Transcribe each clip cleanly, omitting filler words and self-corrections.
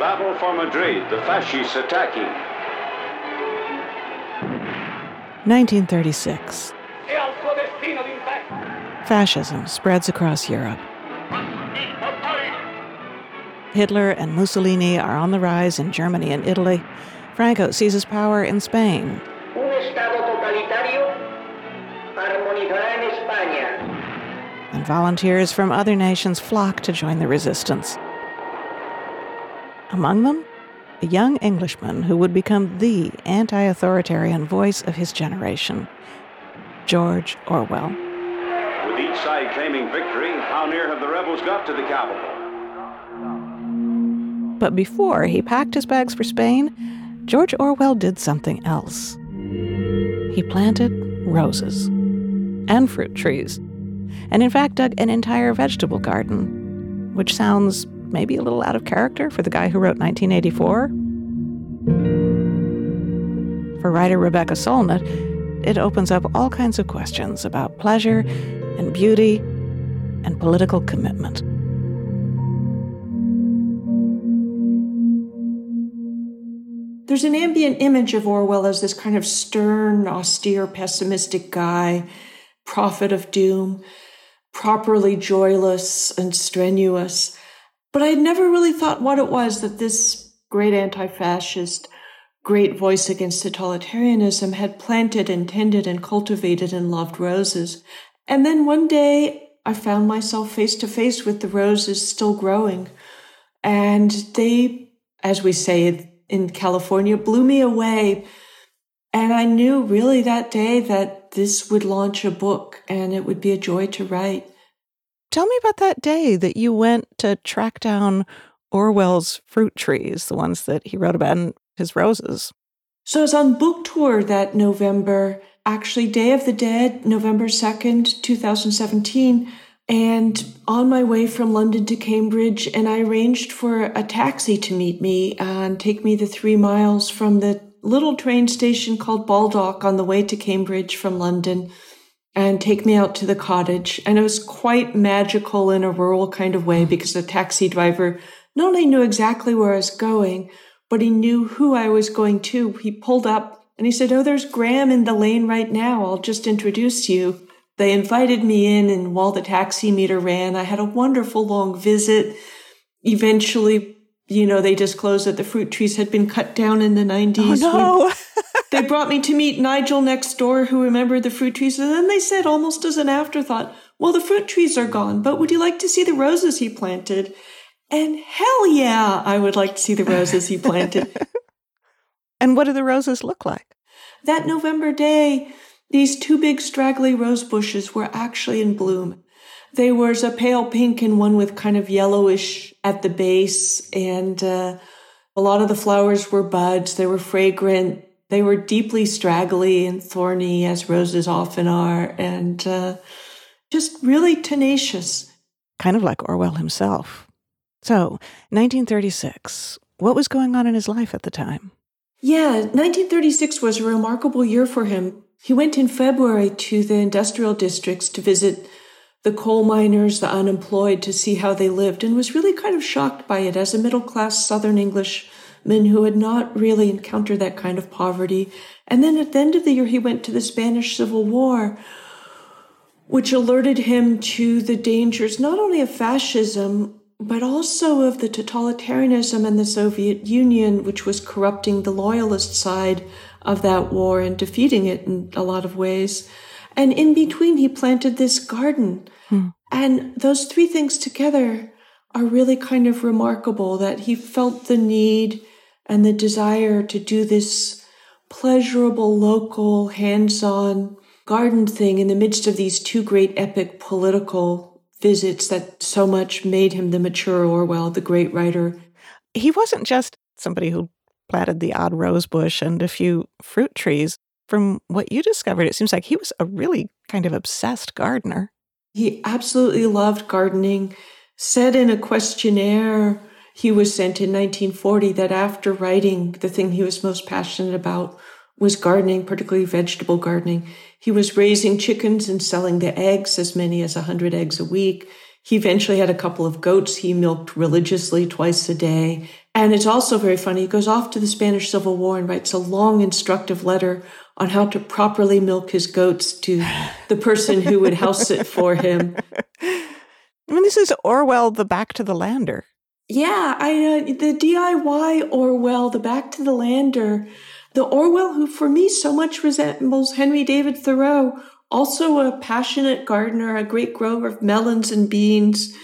Battle for Madrid, the fascists attacking. 1936. Fascism spreads across Europe. Hitler and Mussolini are on the rise in Germany and Italy. Franco seizes power in Spain. Un Estado totalitario armonizará en España. And volunteers from other nations flock to join the resistance. Among them, a young Englishman who would become the anti-authoritarian voice of his generation, George Orwell. With each side claiming victory, how near have the rebels got to the capital? But before he packed his bags for Spain, George Orwell did something else. He planted roses and fruit trees, and in fact dug an entire vegetable garden, which sounds maybe a little out of character for the guy who wrote 1984. For writer Rebecca Solnit, it opens up all kinds of questions about pleasure and beauty and political commitment. There's an ambient image of Orwell as this kind of stern, austere, pessimistic guy, prophet of doom, properly joyless and strenuous. But I had never really thought what it was that this great anti-fascist, great voice against totalitarianism had planted and tended and cultivated and loved roses. And then one day I found myself face to face with the roses still growing. And they, as we say in California, blew me away. And I knew really that day that this would launch a book and it would be a joy to write. Tell me about that day that you went to track down Orwell's fruit trees, the ones that he wrote about, and his roses. So I was on book tour that November, actually Day of the Dead, November 2nd, 2017, and on my way from London to Cambridge, and I arranged for a taxi to meet me and take me the 3 miles from the little train station called Baldock on the way to Cambridge from London and take me out to the cottage. And it was quite magical in a rural kind of way because the taxi driver not only knew exactly where I was going, but he knew who I was going to. He pulled up and he said, "Oh, there's Graham in the lane right now. I'll just introduce you." They invited me in, and while the taxi meter ran, I had a wonderful long visit. Eventually, they disclosed that the fruit trees had been cut down in the 90s. Oh, no. They brought me to meet Nigel next door, who remembered the fruit trees. And then they said, almost as an afterthought, "Well, the fruit trees are gone, but would you like to see the roses he planted?" And hell yeah, I would like to see the roses he planted. And what do the roses look like? That November day, these 2 big straggly rose bushes were actually in bloom. There was a pale pink and one with kind of yellowish at the base, and a lot of the flowers were buds. They were fragrant. They were deeply straggly and thorny, as roses often are, and just really tenacious. Kind of like Orwell himself. So, 1936, what was going on in his life at the time? Yeah, 1936 was a remarkable year for him. He went in February to the industrial districts to visit the coal miners, the unemployed, to see how they lived, and was really kind of shocked by it as a middle-class Southern Englishman who had not really encountered that kind of poverty. And then at the end of the year, he went to the Spanish Civil War, which alerted him to the dangers not only of fascism, but also of the totalitarianism in the Soviet Union, which was corrupting the loyalist side of that war and defeating it in a lot of ways. And in between, he planted this garden. And those 3 things together are really kind of remarkable, that he felt the need and the desire to do this pleasurable, local, hands-on garden thing in the midst of these 2 great epic political visits that so much made him the mature Orwell, the great writer. He wasn't just somebody who planted the odd rose bush and a few fruit trees. From what you discovered, it seems like he was a really kind of obsessed gardener. He absolutely loved gardening. Said in a questionnaire he was sent in 1940 that after writing, the thing he was most passionate about was gardening, particularly vegetable gardening. He was raising chickens and selling the eggs, as many as 100 eggs a week. He eventually had a couple of goats he milked religiously twice a day. And it's also very funny. He goes off to the Spanish Civil War and writes a long, instructive letter on how to properly milk his goats to the person who would house sit for him. I mean, this is Orwell, the Back to the Lander. Yeah, the DIY Orwell, the Back to the Lander, the Orwell who for me so much resembles Henry David Thoreau, also a passionate gardener, a great grower of melons and beans,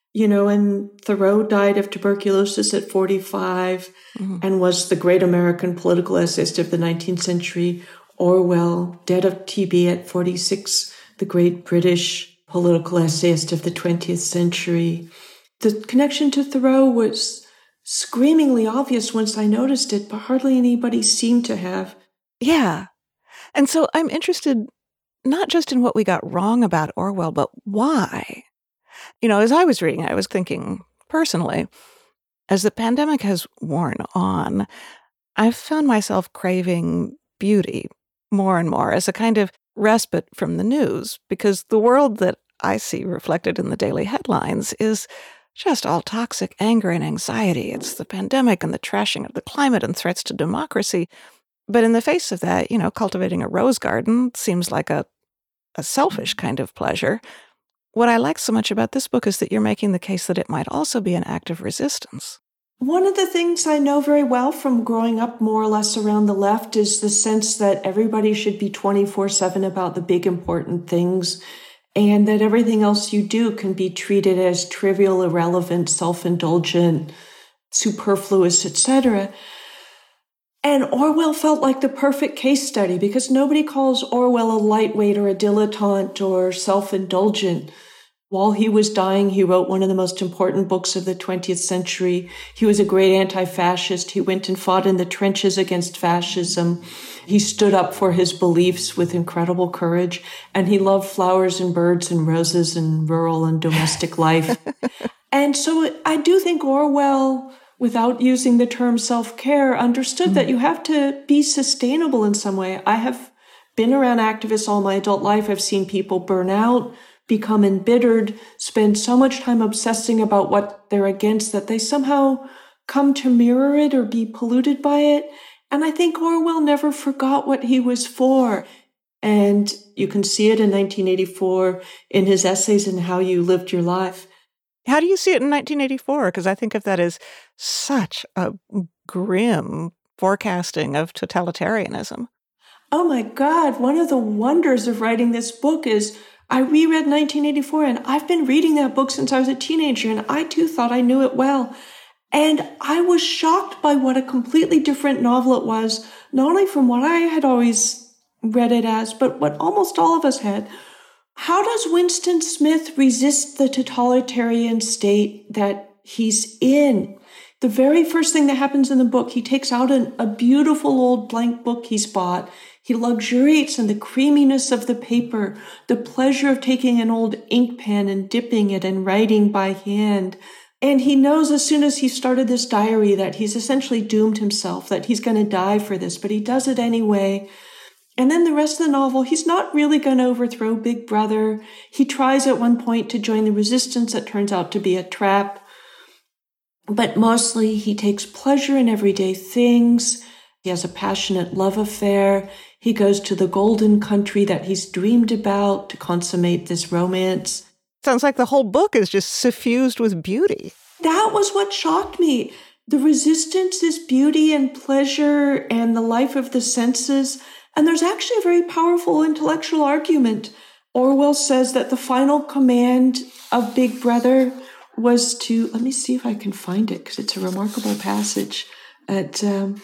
and Thoreau died of tuberculosis at 45 and was the great American political essayist of the 19th century. Orwell, dead of TB at 46, the great British political essayist of the 20th century. The connection to Thoreau was screamingly obvious once I noticed it, but hardly anybody seemed to have. Yeah. And so I'm interested not just in what we got wrong about Orwell, but why. As I was reading, I was thinking personally, as the pandemic has worn on, I've found myself craving beauty more and more as a kind of respite from the news, because the world that I see reflected in the daily headlines is just all toxic anger and anxiety. It's the pandemic and the trashing of the climate and threats to democracy. But in the face of that, cultivating a rose garden seems like a selfish kind of pleasure. What I like so much about this book is that you're making the case that it might also be an act of resistance. One of the things I know very well from growing up more or less around the left is the sense that everybody should be 24/7 about the big important things, and that everything else you do can be treated as trivial, irrelevant, self-indulgent, superfluous, etc. And Orwell felt like the perfect case study because nobody calls Orwell a lightweight or a dilettante or self-indulgent. While he was dying, he wrote one of the most important books of the 20th century. He was a great anti-fascist. He went and fought in the trenches against fascism. He stood up for his beliefs with incredible courage, and he loved flowers and birds and roses and rural and domestic life. And so I do think Orwell, without using the term self-care, understood that you have to be sustainable in some way. I have been around activists all my adult life. I've seen people burn out, become embittered, spend so much time obsessing about what they're against that they somehow come to mirror it or be polluted by it. And I think Orwell never forgot what he was for. And you can see it in 1984 in his essays and How You Lived Your Life. How do you see it in 1984? Because I think of that as such a grim forecasting of totalitarianism. Oh my God, one of the wonders of writing this book is I reread 1984, and I've been reading that book since I was a teenager, and I too thought I knew it well. And I was shocked by what a completely different novel it was, not only from what I had always read it as, but what almost all of us had. How does Winston Smith resist the totalitarian state that he's in? The very first thing that happens in the book, he takes out a beautiful old blank book he's bought. He luxuriates in the creaminess of the paper, the pleasure of taking an old ink pen and dipping it and writing by hand. And he knows as soon as he started this diary that he's essentially doomed himself, that he's going to die for this, but he does it anyway. And then the rest of the novel, he's not really going to overthrow Big Brother. He tries at one point to join the resistance that turns out to be a trap. But mostly he takes pleasure in everyday things. He has a passionate love affair. He goes to the golden country that he's dreamed about to consummate this romance. Sounds like the whole book is just suffused with beauty. That was what shocked me. The resistance is beauty and pleasure and the life of the senses. And there's actually a very powerful intellectual argument. Orwell says that the final command of Big Brother was to, let me see if I can find it, because it's a remarkable passage. The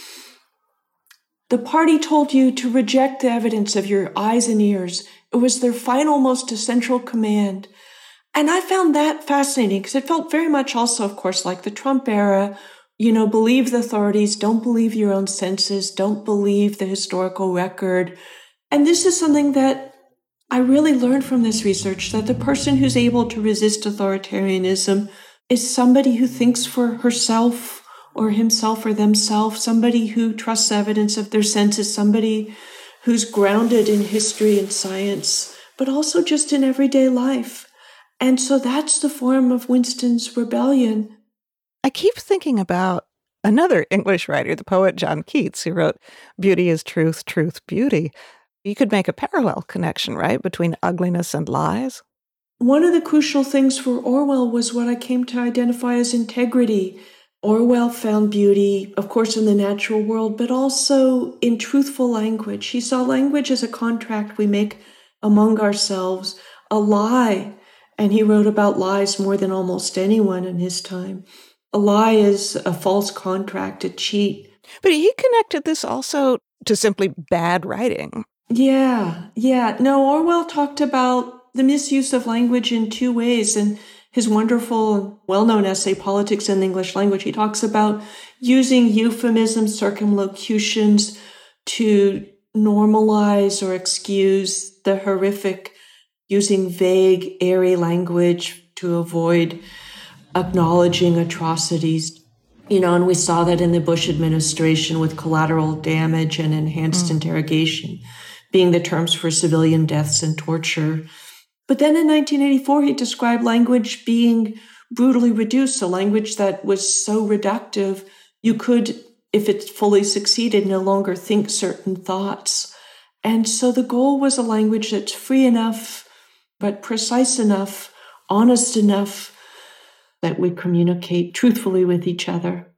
party told you to reject the evidence of your eyes and ears. It was their final, most essential command. And I found that fascinating because it felt very much also, of course, like the Trump era. Believe the authorities, don't believe your own senses, don't believe the historical record. And this is something that I really learned from this research, that the person who's able to resist authoritarianism is somebody who thinks for herself or himself or themselves, somebody who trusts evidence of their senses, somebody who's grounded in history and science, but also just in everyday life. And so that's the form of Winston's rebellion. I keep thinking about another English writer, the poet John Keats, who wrote Beauty is Truth, Truth, Beauty. You could make a parallel connection, right, between ugliness and lies? One of the crucial things for Orwell was what I came to identify as integrity. Orwell found beauty, of course, in the natural world, but also in truthful language. He saw language as a contract we make among ourselves, a lie. And he wrote about lies more than almost anyone in his time. A lie is a false contract, a cheat. But he connected this also to simply bad writing. Yeah. No, Orwell talked about the misuse of language in two ways. In his wonderful, well-known essay, Politics in the English Language, he talks about using euphemisms, circumlocutions to normalize or excuse the horrific, using vague, airy language to avoid acknowledging atrocities. And we saw that in the Bush administration with collateral damage and enhanced interrogation being the terms for civilian deaths and torture. But then in 1984, he described language being brutally reduced, a language that was so reductive, you could, if it fully succeeded, no longer think certain thoughts. And so the goal was a language that's free enough, but precise enough, honest enough, that we communicate truthfully with each other.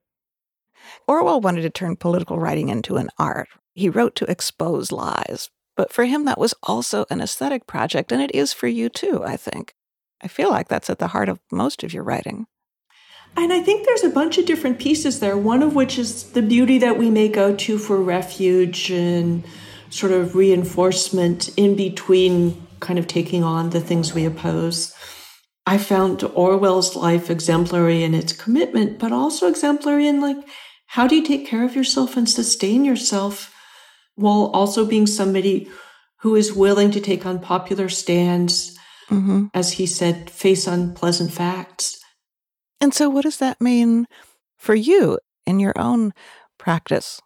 Orwell wanted to turn political writing into an art. He wrote to expose lies. But for him, that was also an aesthetic project, and it is for you too, I think. I feel like that's at the heart of most of your writing. And I think there's a bunch of different pieces there, one of which is the beauty that we may go to for refuge and sort of reinforcement in between kind of taking on the things we oppose. I found Orwell's life exemplary in its commitment, but also exemplary in how do you take care of yourself and sustain yourself while also being somebody who is willing to take unpopular stands, as he said, face unpleasant facts. And so what does that mean for you in your own practice?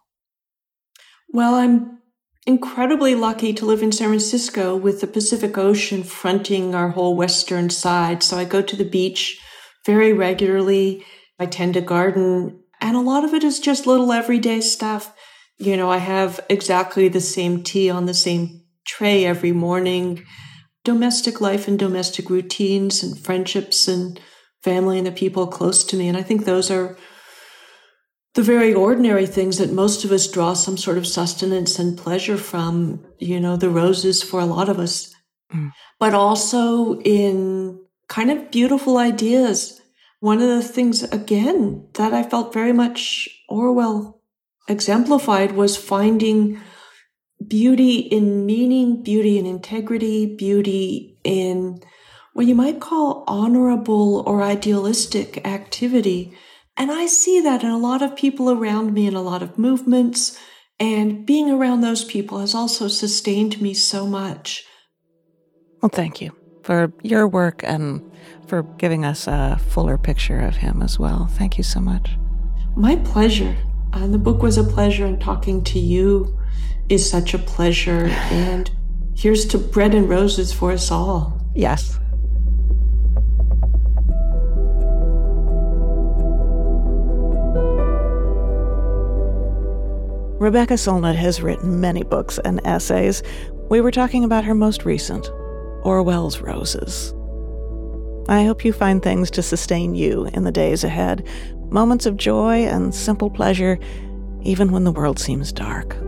Well, I'm incredibly lucky to live in San Francisco with the Pacific Ocean fronting our whole western side. So I go to the beach very regularly. I tend to garden, and a lot of it is just little everyday stuff. I have exactly the same tea on the same tray every morning. Domestic life and domestic routines and friendships and family and the people close to me. And I think those are the very ordinary things that most of us draw some sort of sustenance and pleasure from, the roses for a lot of us. But also in kind of beautiful ideas. One of the things, again, that I felt very much Orwell exemplified was finding beauty in meaning, beauty in integrity, beauty in what you might call honorable or idealistic activity. And I see that in a lot of people around me in a lot of movements, and being around those people has also sustained me so much. Well, thank you for your work and for giving us a fuller picture of him as well. Thank you so much. My pleasure. And the book was a pleasure, and talking to you is such a pleasure. And here's to bread and roses for us all. Yes. Rebecca Solnit has written many books and essays. We were talking about her most recent, Orwell's Roses. I hope you find things to sustain you in the days ahead, moments of joy and simple pleasure, even when the world seems dark.